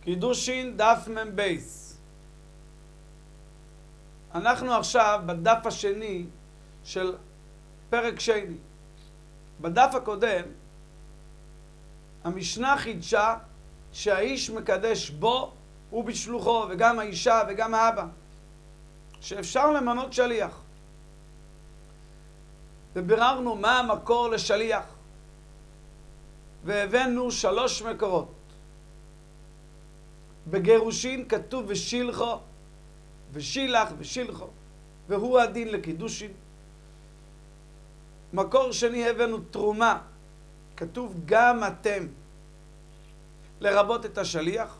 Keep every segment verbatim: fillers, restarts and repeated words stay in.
קידושין דף מבייס. אנחנו עכשיו בדף השני של פרק שני. בדף הקודם המשנה חידשה שהאיש מקדש בו ובשלוחו, וגם האישה וגם האבא, שאפשר למנות שליח. וביררנו מה המקור לשליח, והבאנו שלוש מקורות. בגירושין כתוב ושילחו, ושילח ושילחו, והוא הדין לקידושין. מקור שני הבאנו תרומה, כתוב גם אתם, לרבות את השליח.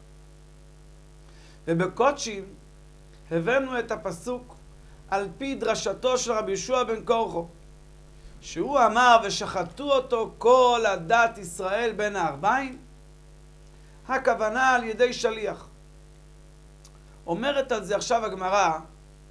ובקודשים הבאנו את הפסוק על פי דרשתו של רבי יהושע בן קורחו, שהוא אמר ושחטו אותו כל עדת ישראל בין הארבעים, הכוונה על ידי שליח. אומרת על זה עכשיו הגמרא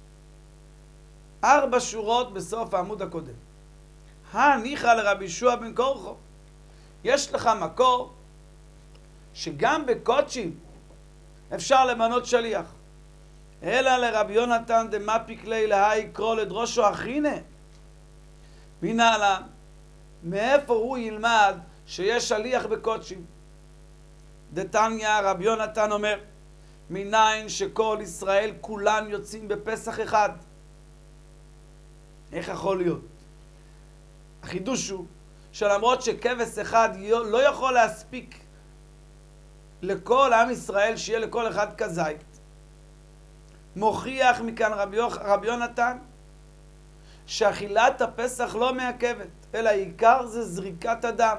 ארבע שורות בסוף העמוד הקודם. הניחא לרבי יהושע בן קורחו, יש לך מקור שגם בקודשים אפשר למנות שליח. אלא לרבי יונתן דמפיק ליה להאי יקרא לדרושו אחינה. מנהלן, מאיפה הוא ילמד שיש שליח בקודשים? דתניא רבי יונתן אומר, מניין שכל ישראל כולן יוצאים בפסח אחד. איך יכול להיות? החידוש הוא שלמרות שכבש אחד לא יכול להספיק לכל עם ישראל שיהיה לכל אחד כזית, מוכיח מכאן רבי, רבי יונתן שאכילת הפסח לא מעכבת, אלא העיקר זה זריקת הדם,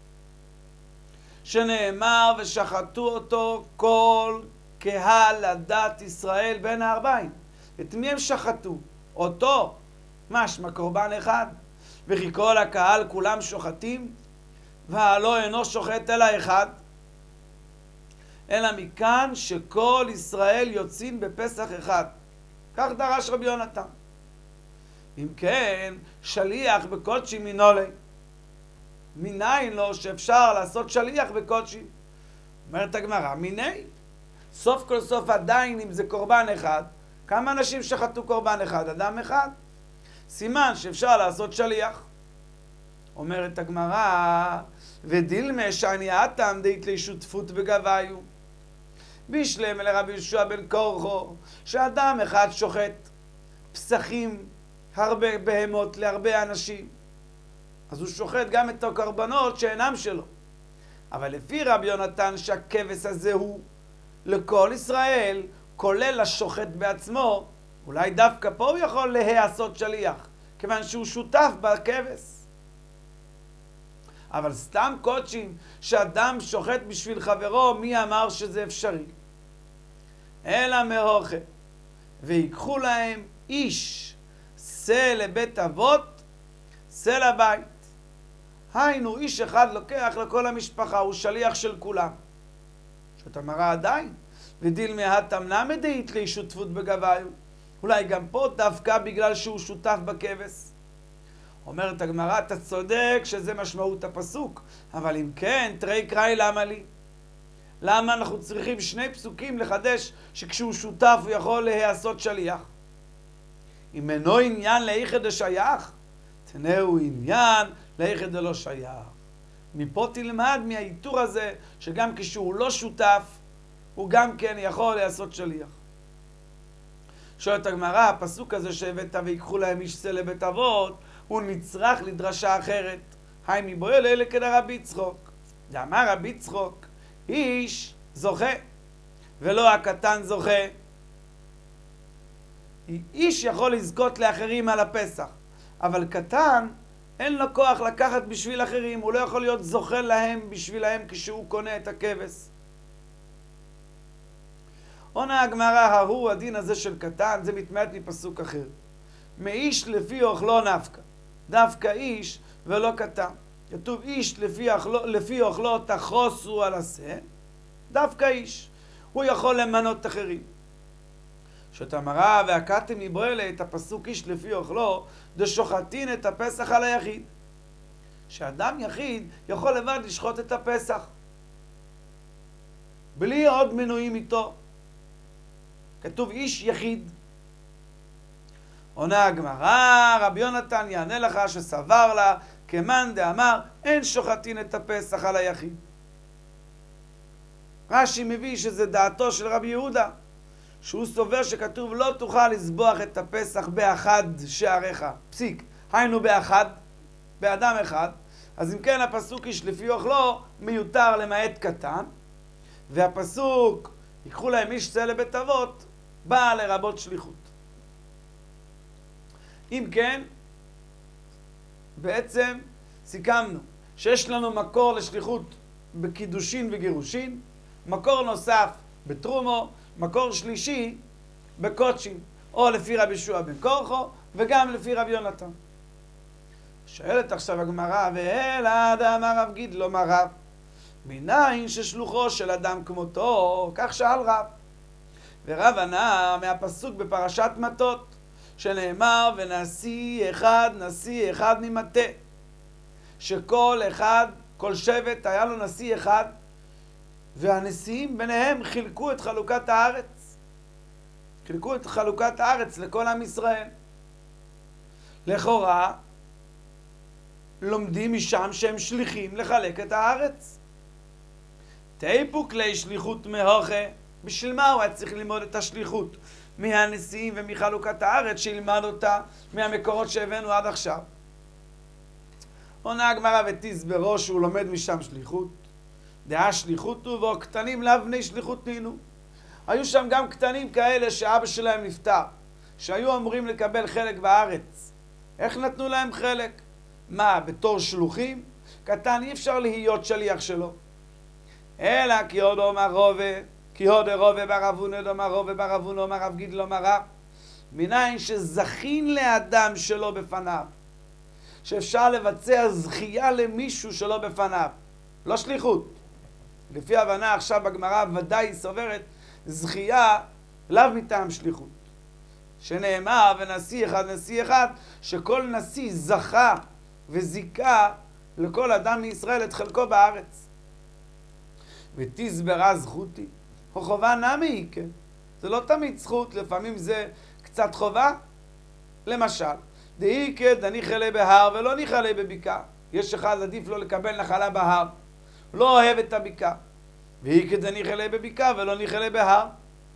שנאמר ושחטו אותו כל קהל עדת ישראל בין הארבעים. את מי הם שחטו? אותו, משמע קורבן אחד. וכי כל הקהל כולם שוחטים, והלא אינו שוחט אלא אחד. אלא מכאן שכל ישראל יוצאים בפסח אחד. כך דרש רבי יונתן. אם כן, שליח בקודשים מנולי. מניין לו שאפשר לעשות שליח בקודשים? אומרת הגמרא, מיני. סוף כל סוף עדיין אם זה קורבן אחד, כמה אנשים שחטו קורבן אחד? אדם אחד. סימן שאפשר לעשות שליח. אומרת הגמרא, ודילמה שאני אתם דית לי שותפות בגביו. בישלם לרבי יהושע בן קורחו, שאדם אחד שוחט פסחים, הרבה בהמות להרבה אנשים, אז הוא שוחט גם את הקורבנות שאינם שלו. אבל לפי רבי יונתן שהכבש הזה הוא לכל ישראל, כולל השוחט בעצמו, אולי דווקא פה הוא יכול להיעשות שליח, כיוון שהוא שותף בכבש. אבל סתם קודשים שאדם שוחט בשביל חברו, מי אמר שזה אפשרי? אלא מהוכה, ויקחו להם איש שא לבית אבות, שא לבית. היינו, איש אחד לוקח לכל המשפחה, הוא שליח של כולם. זאת אמרה עדיין, ודילמה התם למה דאית לי שותפות בגביו. אולי גם פה דווקא בגלל שהוא שותף בכבש. אומרת הגמרא, אתה צודק שזה משמעות הפסוק, אבל אם כן, תראי קראי למה לי? למה אנחנו צריכים שני פסוקים לחדש שכשהוא שותף הוא יכול להיעשות שליח? אם אינו עניין לאיכא דשייך, תנאו עניין לאיכא דלא שייך. מפה תלמד מהאיתור הזה שגם כשהוא לא שותף, הוא גם כן יכול להיעשות שליח. שואלת הגמרא, הפסוק הזה שהבאת ויקחו להם איש שא לבית אבות, הוא נצרך לדרשה אחרת. היי מבואל אלה כדרבי יצחוק. דאמר רבי יצחוק, איש זוכה, ולא הקטן זוכה. איש יכול לזכות לאחרים על הפסח, אבל קטן אין לו כוח לקחת בשביל אחרים, הוא לא יכול להיות זוכה להם בשבילהם כשהוא קונה את הכבש. עונה הגמרא, ההוא הדין הזה של קטן, זה מתמעט מפסוק אחר. מאיש לפי אוכלו נפקא. דווקא איש ולא קטן. כתוב איש לפי אוכלו, לפי אוכלו תחוסו על השא, דווקא איש. הוא יכול למנות אחרים. שאתה מראה והקטם מבועלה את הפסוק איש לפי אוכלו, דשוחטין את הפסח על היחיד. שאדם יחיד יכול לבד לשחוט את הפסח. בלי עוד מנויים איתו. כתוב איש יחיד. עונה הגמרא, רבי יונתן יענה לך שסבר לה כמאן דאמר אין שוחטין את הפסח על היחיד. רש"י מביא שזה דעתו של רבי יהודה, שהוא סובר שכתוב לא תוכל לזבוח את הפסח באחד שעריך, פסיק, היינו באחד, באדם אחד. אז אם כן הפסוק איש לפי אוכלו מיותר למעט קטן, והפסוק ייקחו להם איש צא לבית אבות בא לרבות שליחות. אם כן, בעצם סיכמנו שיש לנו מקור לשליחות בקידושין וגירושין, מקור נוסף בתרומו, מקור שלישי בקודשין, או לפי רבי יהושע בן קורחו וגם לפי רבי יונתן. שואלת עכשיו הגמרא, ואלא דאמר רב גידלו מה רב? מניין ששלוחו של אדם כמותו, כך שאל רב. ורב ענה מהפסוק בפרשת מטות, שנאמר ונשיא אחד, נשיא אחד ממטה. שכל אחד, כל שבט היה לו נשיא אחד, והנשיאים ביניהם חילקו את חלוקת הארץ. חילקו את חלוקת הארץ לכל עם ישראל. לכאורה, לומדים משם שהם שליחים לחלק את הארץ. תיפוק לי שליחות מהוכה. בשביל מה הוא היה צריך ללמוד את השליחות מהנשיאים ומחלוקת הארץ, שילמד אותה מהמקורות שהבאנו עד עכשיו? עונה הגמרא ותסברו שהוא לומד משם שליחות. דעה שליחות הוא ואו קטנים לאו בני שליחות נינו. היו שם גם קטנים כאלה שאבא שלהם נפטר, שהיו אמורים לקבל חלק בארץ. איך נתנו להם חלק? מה, בתור שלוחים? קטן אי אפשר להיות שליח שלו. אלא כי עוד אומר רובה, כי עוד רובה ברבונו דאמר רובה ברבונו אומר רב גידלו אומר רב. מניין שזכין לאדם שלא בפניו, שאפשר לבצע זכייה למישהו שלא בפניו, לא שליחות. לפי הבנה עכשיו בגמרא ודאי סוברת זכייה לאו מטעם שליחות, שנאמר ונשיא אחד נשיא אחד, שכל נשיא זכה וזיקה לכל אדם מישראל את חלקו בארץ. ותסברה זכותי או חובה נמי, כן? זה לא תמיד זכות, לפעמים זה קצת חובה. למשל, דאיקה דניחלה בהר ולא ניחלה בבקעה. יש אחד עדיף לו לקבל נחלה בהר, לא אוהב את הבקעה. ואיקה דניחלה בבקעה ולא ניחלה בהר.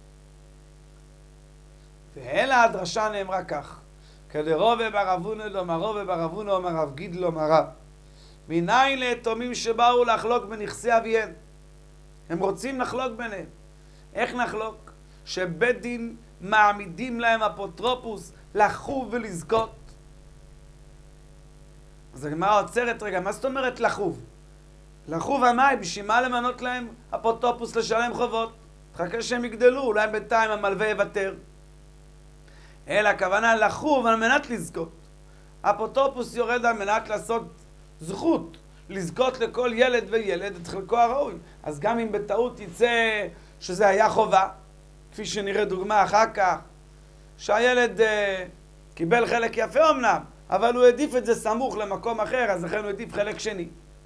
ואלה הדרשה נאמרה כך, כדרובה ברבונו דאמר רובה ברבונו אומר רב גידלו אומר רב. מניין ליתומים שבאו לחלוק בנכסי אביהם, הם רוצים לחלוק ביניהם. איך נחלוק? שבית דין מעמידים להם אפוטרופוס לחוב ולזכות. אז הגמרא עוצרת רגע, מה זאת אומרת לחוב? לחוב המאי, בשביל מה למנות להם אפוטרופוס לשלם חובות? תחכה שהם יגדלו, אולי בינתיים המלווה יוותר. אלא הכוונה לחוב על מנת לזכות. אפוטרופוס יורד על מנת לעשות זכות, לזכות לכל ילד וילד את חלקו הראוי. אז גם אם בטעות יצא שזה היה חובה, כפי שנראה דוגמה אחר כך, שהילד uh, קיבל חלק יפה אמנם, אבל הוא העדיף את זה סמוך למקום אחר, אז לכן הוא העדיף חלק שני.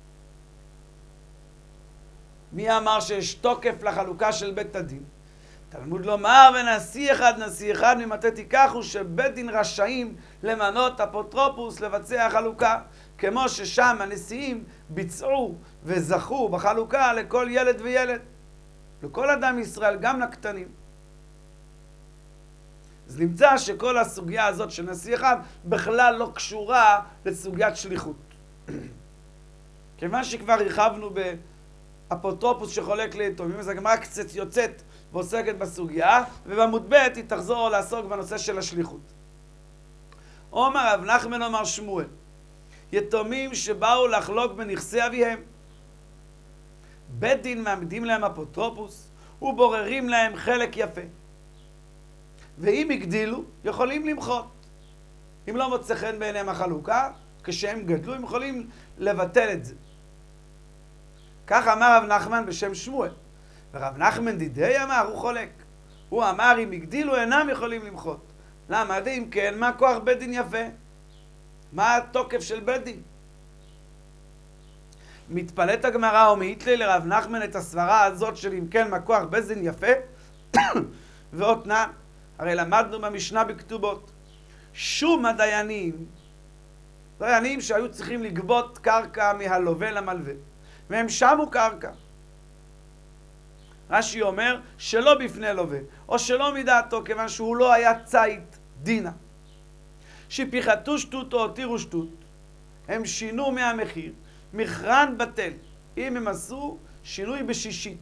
מי אמר שיש תוקף לחלוקה של בית הדין? תלמוד לומר ונשיא אחד נשיא אחד ממטה תיקחו, שבית דין רשאים למנות אפוטרופוס לבצע חלוקה, כמו ששם הנשיאים ביצעו וזכו בחלוקה לכל ילד וילד, לכל אדם ישראל, גם לקטנים. אז נמצא שכל הסוגיה הזאת של נשיא אחד בכלל לא קשורה לסוגיית שליחות. כיוון שכבר הרחבנו באפוטרופוס שחולק ליתומים, אז הגמרא קצת יוצאת ועוסקת בסוגיה, ובעמוד ב' היא תחזור לעסוק בנושא של השליחות. אומר רב נחמן אומר שמואל, יתומים שבאו לחלוק בנכסי אביהם, בית דין מעמידים להם אפוטרופוס ובוררים להם חלק יפה, ואם הגדילו יכולים למחות. אם לא מוצא חן בעיניהם החלוקה, כשהם גדלו הם יכולים לבטל את זה. כך אמר רב נחמן בשם שמואל. ורב נחמן דידי אמר, הוא חולק. הוא אמר אם הגדילו אינם יכולים למחות. למה? אם כן, מה כוח בית דין יפה? מה התוקף של בית דין? מתפלאת הגמרא ומעיט לי לרב נחמן את הסברה הזאת של אם כן מכוח בית דין יפה ועוד נע. הרי למדנו במשנה בכתובות שום הדיינים, דיינים שהיו צריכים לגבות קרקע מהלווה למלווה, והם שמו קרקע. רש"י אומר שלא בפני לווה, או שלא מדעתו, כיוון שהוא לא היה צית דינה. שפיחתו שטות או הותירו שטות, הם שינו מהמחיר, מכרן בטל, אם הם עשו שינוי בשישית.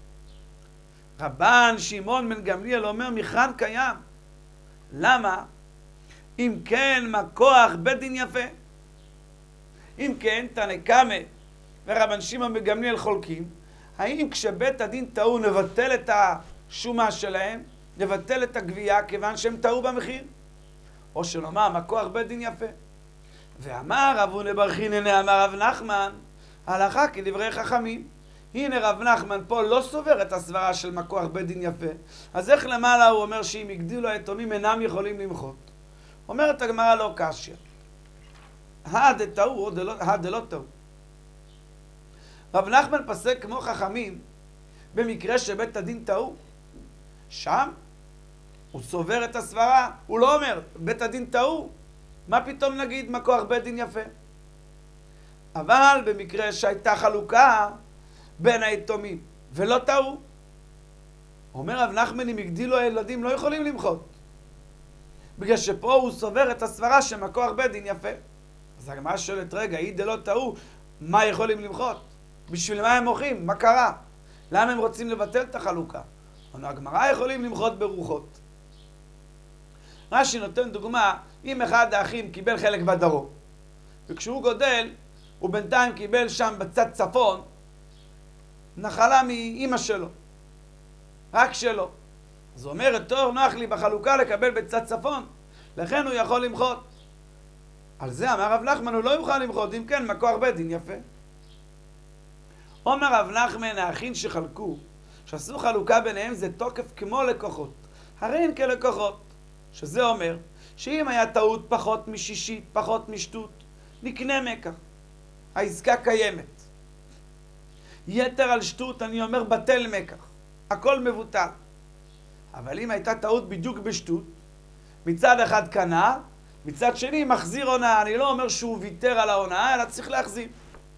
רבן שמעון בן גמליאל אומר מכרן קיים. למה? אם כן מכוח בית דין יפה. אם כן תנא קמא ורבן שמעון בן גמליאל חולקים, האם כשבית הדין טעו נבטל את השומה שלהם, נבטל את הגבייה כיוון שהם טעו במחיר? או שנאמר מכוח בית דין יפה. ואמר רב הונא בר חיננה אמר רב נחמן, הלכה כדברי חכמים. הנה רב נחמן פה לא סובר את הסברה של מכוח בית דין יפה, אז איך למעלה הוא אומר שאם הגדילו היתומים אינם יכולים למחות? אומרת הגמרא לא קשיא. הא דטעו הא דלא טעו. רב נחמן פסק כמו חכמים במקרה שבית הדין טעו. שם הוא סובר את הסברה, הוא לא אומר בית הדין טעו, מה פתאום נגיד מכוח בית דין יפה? אבל במקרה שהייתה חלוקה בין היתומים ולא טעו, אומר רב נחמן אם הגדילו הילדים לא יכולים למחות, בגלל שפה הוא סובר את הסברה שמכוח בית דין יפה. אז הגמרא שואלת רגע, אם דלא טעו, מה יכולים למחות? בשביל מה הם מוחים? מה קרה? למה הם רוצים לבטל את החלוקה? הגמרא יכולים למחות ברוחות. רש"י נותן דוגמה, אם אחד האחים קיבל חלק בדרום, וכשהוא גודל, הוא בינתיים קיבל שם בצד צפון, נחלה מאמא שלו, רק שלו. אז הוא אומר, טוב, נוח לי בחלוקה לקבל בצד צפון, לכן הוא יכול למחות. על זה אמר רב נחמן, הוא לא יוכל למחות, אם כן, מכוח בית דין יפה. אומר רב נחמן, האחים שחלקו, שעשו חלוקה ביניהם, זה תוקף כמו לקוחות. הרי הם כלקוחות. שזה אומר, שאם היה טעות פחות משישית, פחות משטות, נקנה מקח. העסקה קיימת. יתר על שטות, אני אומר, בטל מקח. הכל מבוטל. אבל אם הייתה טעות בדיוק בשטות, מצד אחד קנה, מצד שני מחזיר הונאה. אני לא אומר שהוא ויתר על ההונאה, אלא צריך להחזיר.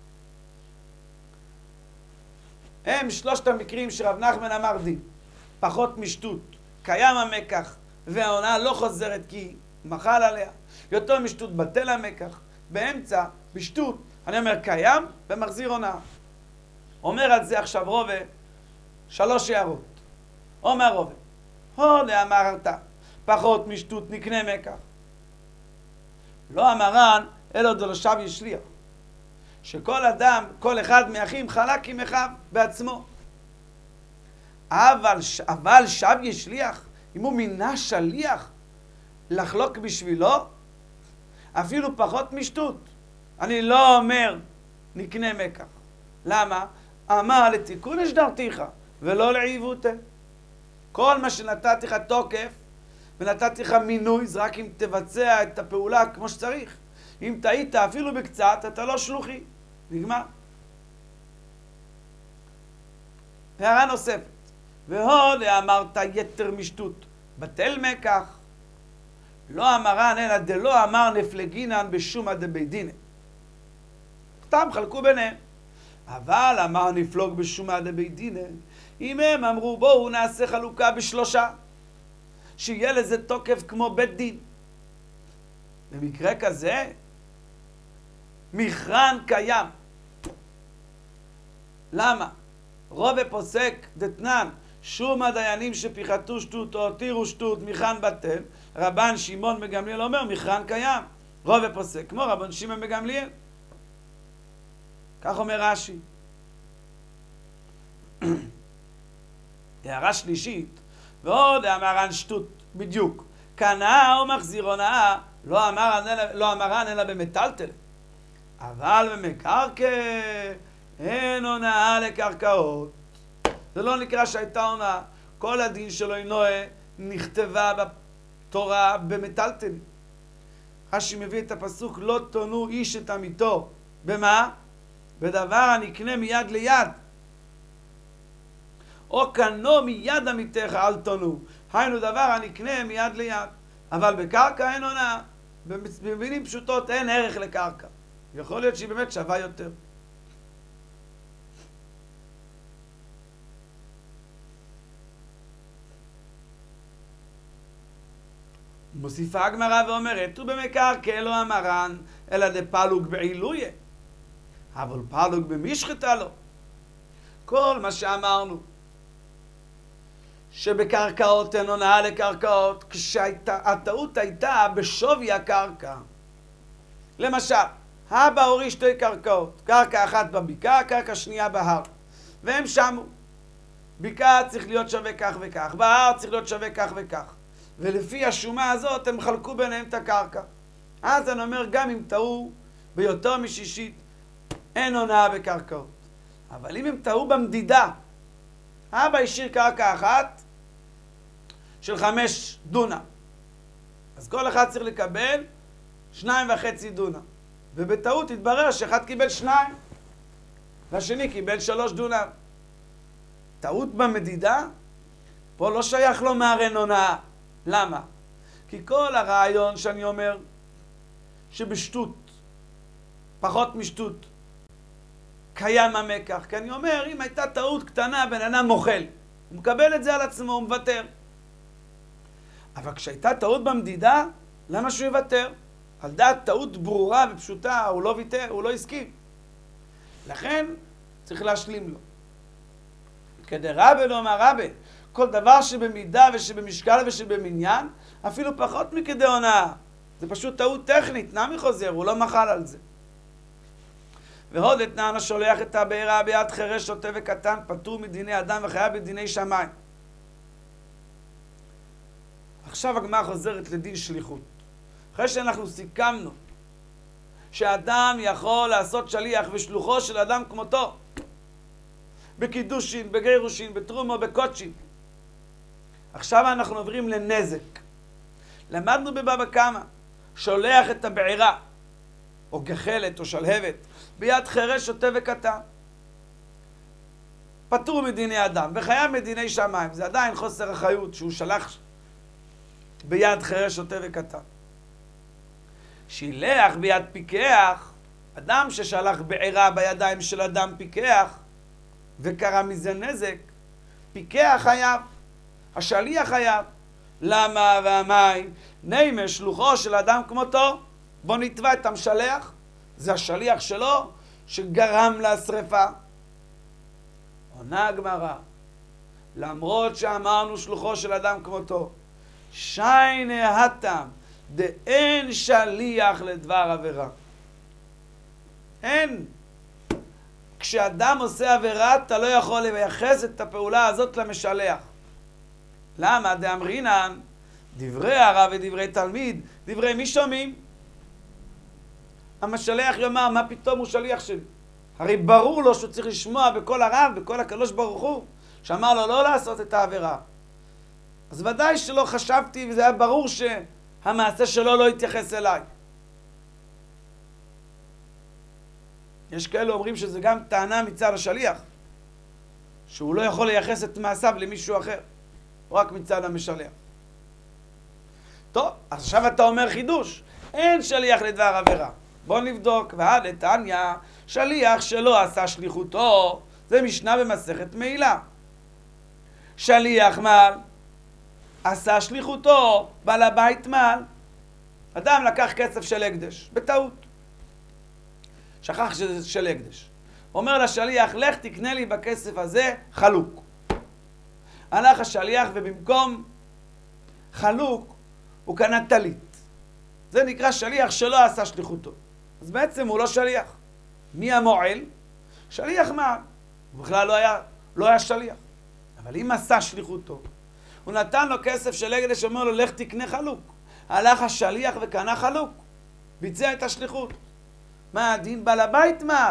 הם שלושת המקרים שרב נחמן אמר דין. פחות משטות, קיים המקח, וההונאה לא חוזרת כי מחל עליה. יותר משטות בטל המקח. באמצע, בשטות, אני אומר קיים ומחזיר הונאה. אומר על זה עכשיו רובה שלוש הערות. אומר רובה, הודה אמרת, פחות משטות נקנה מקח. לא אמרן, אלא דלשב ישליח. שכל אדם, כל אחד מאחים חלק עם אחיו בעצמו. אבל, אבל שב ישליח, אם הוא מינה שליח לחלוק בשבילו, אפילו פחות משטות. אני לא אומר נקנה מקח. למה? אמר לתיקון השדרתיך ולא לעיוותה. כל מה שנתתי לך תוקף ונתתי לך מינוי, זה רק אם תבצע את הפעולה כמו שצריך. אם טעית אפילו בקצת, אתה לא שלוחי. נגמר. הערה נוספת. והודה אמרת יתר משטות, בטל מקח. לא אמרן אלא דלא אמר נפלגינן בשומא דבית דינא. סתם חלקו ביניהם. אבל אמר נפלוג בשומא דבית דינא, אם הם אמרו בואו נעשה חלוקה בשלושה, שיהיה לזה תוקף כמו בית דין. במקרה כזה, מכרן קיים. למה? רובה פוסק דתנן, שום הדיינים שפיחתו שטות או הותירו שטות מכרן בטל. רבן שמעון בן גמליאל אומר מכרן קיים. רובה פוסק כמו רבן שמעון בן גמליאל. כך אומר רש"י. הערה שלישית, ועוד אמרן שטות בדיוק, קנה או מחזיר הונאה, לא אמרן אלא, לא אמרן אלא במטלטל. אבל במקרקע אין הונאה לקרקעות. זה לא נקרא שהייתה הונאה. כל הדין שלו אינו נכתבה בתורה במטלטל. רש"י מביא את הפסוק לא תונו איש את עמיתו. במה? בדבר הנקנה מיד ליד. או קנו מיד עמיתך אל תונו. היינו דבר הנקנה מיד ליד. אבל בקרקע אין הונאה. במילים פשוטות אין ערך לקרקע. יכול להיות שהיא באמת שווה יותר. מוסיפה הגמרא ואומרת, ובמקרקע לא אמרן, אלא דפלוג בעילויה. אבל פלוג במשחטה לא. כל מה שאמרנו, שבקרקעות אין הונאה לקרקעות, כשהטעות הייתה בשווי הקרקע. למשל, אבא הוריש שתי קרקעות, קרקע אחת בבקעה, קרקע שנייה בהר. והם שמו. בקעה צריך להיות שווה כך וכך, בהר צריך להיות שווה כך וכך. ולפי השומה הזאת הם חלקו ביניהם את הקרקע. אז אני אומר, גם אם טעו ביותר משישית, אין הונאה בקרקעות. אבל אם הם טעו במדידה, אבא השאיר קרקע אחת של חמש דונם. אז כל אחד צריך לקבל שניים וחצי דונם. ובטעות התברר שאחד קיבל שניים, והשני קיבל שלוש דונם. טעות במדידה, פה לא שייך לו מהרן הונאה. למה? כי כל הרעיון שאני אומר שבשטות, פחות משטות, קיים המקח. כי אני אומר, אם הייתה טעות קטנה, בן אדם מוכל. הוא מקבל את זה על עצמו, הוא מוותר. אבל כשהייתה טעות במדידה, למה שהוא יוותר? על דעת טעות ברורה ופשוטה, הוא לא ויתר, הוא לא הסכים. לכן צריך להשלים לו. כדי רבי לא אמר רבי, כל דבר שבמידה ושבמשקל ושבמניין, אפילו פחות מכדי הונאה. זה פשוט טעות טכנית, נמי חוזר, הוא לא מחל על זה. ועוד אתנן השולח את הבעירה ביד חירש שוטה וקטן, פטור מדיני אדם וחייב בדיני שמיים. עכשיו הגמרא חוזרת לדין שליחות. אחרי שאנחנו סיכמנו שאדם יכול לעשות שליח ושלוחו של אדם כמותו, בקידושין, בגירושין, בתרומו, בקודשין. עכשיו אנחנו עוברים לנזק. למדנו בבבא קמא, שולח את הבעירה, או גחלת או שלהבת, ביד חירש שוטה וקטן. פטור מדיני אדם, וחייב מדיני שמיים. זה עדיין חוסר אחריות שהוא שלח ביד חירש שוטה וקטן. שילח ביד פיקח, אדם ששלח בעירה בידיים של אדם פיקח, וקרה מזה נזק, פיקח חייב, השליח חייב. למה והמים? נימה שלוחו של אדם כמותו. בוא נתבע את המשלח, זה השליח שלו שגרם לשריפה. עונה הגמרא, למרות שאמרנו שלוחו של אדם כמותו, שיינה הטעם דאין שליח לדבר עבירה. אין. כשאדם עושה עבירה, אתה לא יכול לייחס את הפעולה הזאת למשלח. למה? דאמרינן, דברי הרב ודברי תלמיד, דברי מי שומעים? המשלח יאמר, מה פתאום הוא שליח שלי? הרי ברור לו שהוא צריך לשמוע בכל הרב, בכל הקדוש ברוך הוא, שאמר לו לא לעשות את העבירה. אז ודאי שלא חשבתי, וזה היה ברור שהמעשה שלו לא יתייחס אליי. יש כאלה אומרים שזה גם טענה מצד השליח, שהוא לא יכול לייחס את מעשיו למישהו אחר, רק מצד המשלח. טוב, אז עכשיו אתה אומר חידוש, אין שליח לדבר עבירה. בוא נבדוק. ועד תניא, שליח שלא עשה שליחותו, זה משנה במסכת מעילה. שליח מעל, עשה שליחותו, בעל הבית מעל. אדם לקח כסף של הקדש, בטעות. שכח שזה של הקדש. אומר לשליח, לך תקנה לי בכסף הזה חלוק. הלך השליח ובמקום חלוק, הוא קנה טלית. זה נקרא שליח שלא עשה שליחותו. אז בעצם הוא לא שליח. מי המועל? שליח מעל. הוא בכלל לא היה, לא היה שליח. אבל אם עשה שליחותו, הוא נתן לו כסף של הקדש, אומר לו, לך תקנה חלוק. הלך השליח וקנה חלוק. ביצע את השליחות. מה הדין? בעל הבית מעל.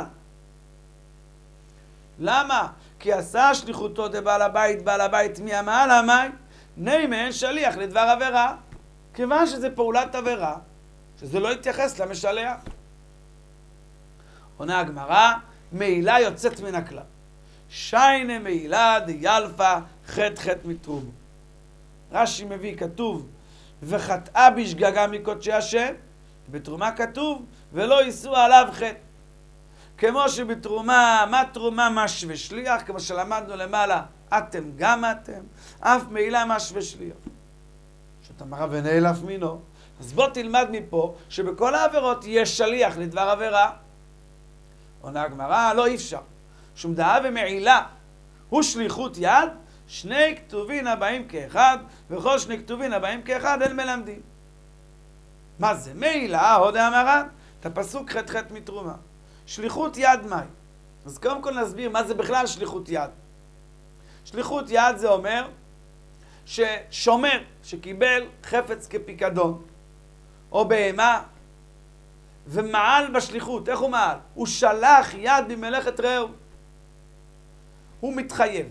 למה? כי עשה שליחותו דבעל הבית, בעל הבית מי המעל המי, נימה אין שליח לדבר עבירה. כיוון שזה פעולת עבירה, שזה לא יתייחס למשלח. עונה הגמרא, מעילה יוצאת מן הכלל. שיינה מעילה דיילפה חטא חטא מתרומו. רש"י מביא, כתוב, וחטאה בשגגה מקודשי השם, בתרומה כתוב, ולא יישאו עליו חטא. כמו שבתרומה, מה תרומה מש ושליח, כמו שלמדנו למעלה, אתם גם אתם, אף מעילה מש ושליח. שאתה מראה ונעלף מינו. אז בוא תלמד מפה, שבכל העבירות יש שליח לדבר עבירה. עונה הגמרא, לא אי אפשר. שום דעה ומעילה הוא שליחות יד, שני כתובין הבאים כאחד, וכל שני כתובין הבאים כאחד אין מלמדים. מה זה? מעילה, הודה המרן, את הפסוק חטא חטא מתרומה. שליחות יד מהי? אז קודם כל נסביר מה זה בכלל שליחות יד. שליחות יד זה אומר ששומר שקיבל חפץ כפיקדון, או בהמה, ומעל בשליחות. איך הוא מעל? הוא שלח יד במלאכת רעהו. הוא מתחייב.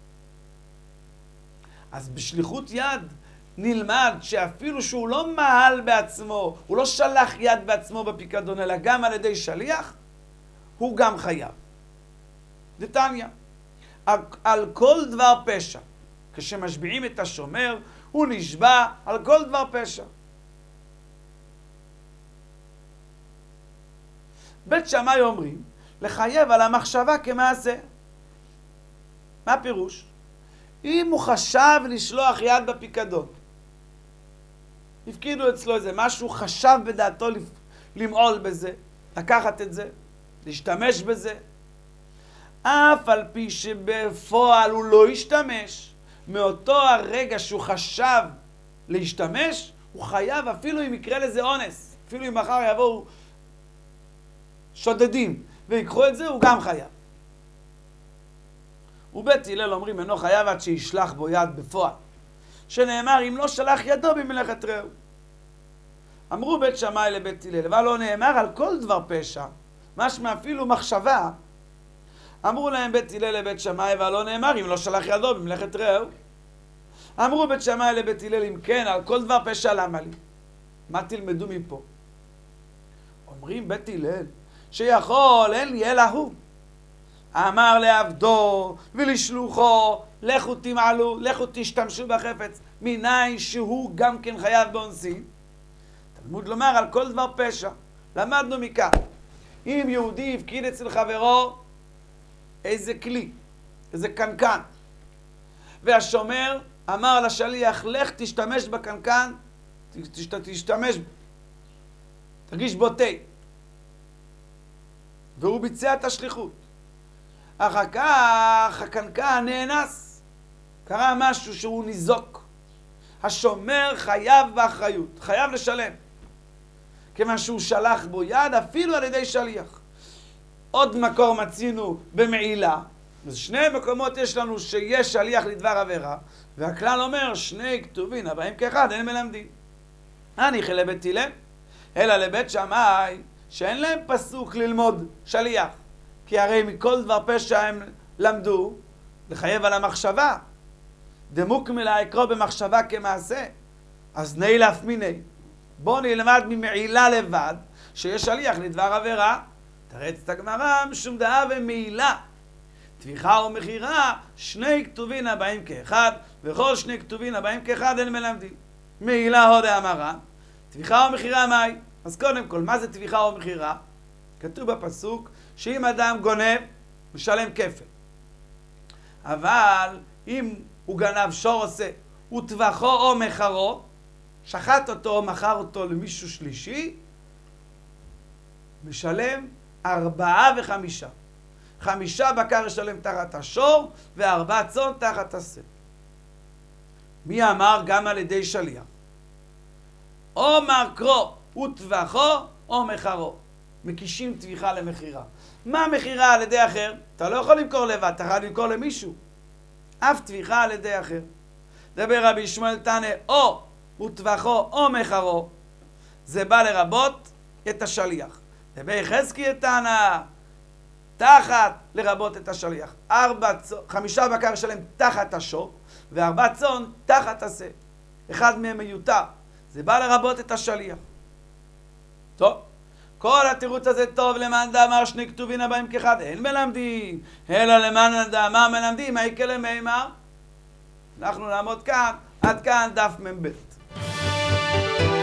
אז בשליחות יד נלמד שאפילו שהוא לא מעל בעצמו, הוא לא שלח יד בעצמו בפיקדון, אלא גם על ידי שליח, הוא גם חייב. דתניא, על, על כל דבר פשע, כשמשביעים את השומר, הוא נשבע על כל דבר פשע. בית שמאי אומרים, לחייב על המחשבה כמעשה. מה הפירוש? אם הוא חשב לשלוח יד בפיקדון, הפקידו אצלו איזה משהו, חשב בדעתו למעול בזה, לקחת את זה, להשתמש בזה, אף על פי שבפועל הוא לא ישתמש, מאותו הרגע שהוא חשב להשתמש, הוא חייב אפילו אם יקרה לזה אונס, אפילו אם מחר יבואו שודדים ויקחו את זה, הוא גם חייב. ובית הלל אומרים, אינו חייב עד שישלח בו יד בפועל, שנאמר, אם לא שלח ידו במלאכת רעהו. אמרו בית שמאי לבית הלל, אבל לא נאמר על כל דבר פשע, משמע אפילו מחשבה. אמרו להם בית הלל לבית שמאי, אבל לא נאמר, אם לא שלח ידו במלאכת רעהו. אמרו בית שמאי לבית הלל, אם כן, על כל דבר פשע למה לי? מה תלמדו מפה? אומרים בית הלל, שיכול, אין לי אלא הוא. אמר לעבדו ולשלוחו, לכו תמעלו, לכו תשתמשו בחפץ, מניין שהוא גם כן חייב באונסין. תלמוד לומר על כל דבר פשע. למדנו מכך, אם יהודי הפקיד אצל חברו איזה כלי, איזה קנקן, והשומר אמר לשליח, לך תשתמש בקנקן, תשת, תשתמש, תרגיש בו תה. והוא ביצע את השליחות. אחר כך הקנקן נאנס, קרה משהו שהוא ניזוק. השומר חייב באחריות, חייב לשלם, כיוון שהוא שלח בו יד אפילו על ידי שליח. עוד מקור מצינו במעילה, אז שני מקומות יש לנו שיש שליח לדבר עבירה, והכלל אומר שני כתובין הבאים כאחד אין מלמדים. אני חלה בית הלל, אלא לבית שמאי שאין להם פסוק ללמוד שליח, כי הרי מכל דבר פשע הם למדו לחייב על המחשבה. דמוק מלה יקרוא במחשבה כמעשה, אז נעלף מיני. בוא נלמד ממעילה לבד שיש שליח לדבר עבירה. תרץ את הגמרא, משום דעה ומעילה, טביחה ומכירה, שני כתובין הבאים כאחד, וכל שני כתובין הבאים כאחד אין מלמדים. מעילה הודה המרן, טביחה ומכירה מהי? אז קודם כל, מה זה טביחה ומכירה? כתוב בפסוק שאם אדם גונב, משלם כפל. אבל אם הוא גנב שור עושה, וטבחו או מחרו, שחט אותו או מכר אותו למישהו שלישי, משלם ארבעה וחמישה. חמישה בקר ישלם תחת השור, וארבעה צאן תחת הסר. מי אמר? גם על ידי שליח. או מקרו, וטבחו או מחרו. מקישים טביחה למכירה. מה מכירה על ידי אחר? אתה לא יכול למכור לבד, אתה יכול למכור למישהו. אף טביחה על ידי אחר. דבר רבי שמואל תנא, או וטבחו או מחרו, זה בא לרבות את השליח. דבר יחזקאל תנא, תחת לרבות את השליח. ארבע, חמישה בקר שלם תחת השור, וארבע צאן תחת הסה. אחד מהם מיותר. זה בא לרבות את השליח. טוב, כל התירוץ הזה טוב למאן דאמר שני כתובין הבאים כאחד, אין מלמדים, אלא למאן דאמר מלמדים, מה יקרה למימר? אנחנו נעמוד כאן, עד כאן דף מ"ב.